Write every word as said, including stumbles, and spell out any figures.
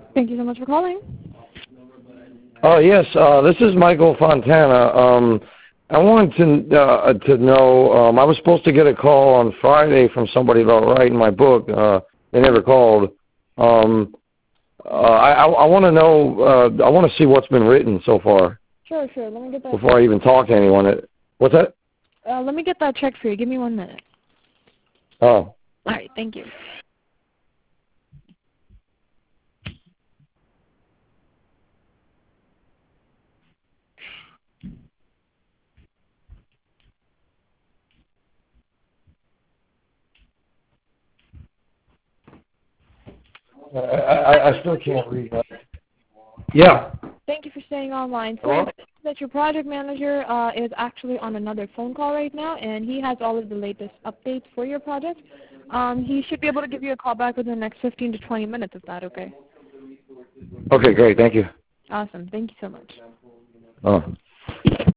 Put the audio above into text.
Thank you so much for calling. Oh, yes, uh, this is Michael Fontana. Um, I wanted to uh, to know, um, I was supposed to get a call on Friday from somebody about writing my book. Uh, they never called. Um, uh, I, I, I want to know, uh, I want to see what's been written so far. Sure, sure. Let me get that. Before I even talk to anyone. What's that? Uh, let me get that checked for you. Give me one minute. Oh. All right, thank you. I, I, I still can't read that. Yeah. Thank you for staying online. So Hello? that your project manager uh, is actually on another phone call right now, and he has all of the latest updates for your project. Um, he should be able to give you a call back within the next fifteen to twenty minutes, if that's okay. Okay, great. Thank you. Awesome. Thank you so much. Oh.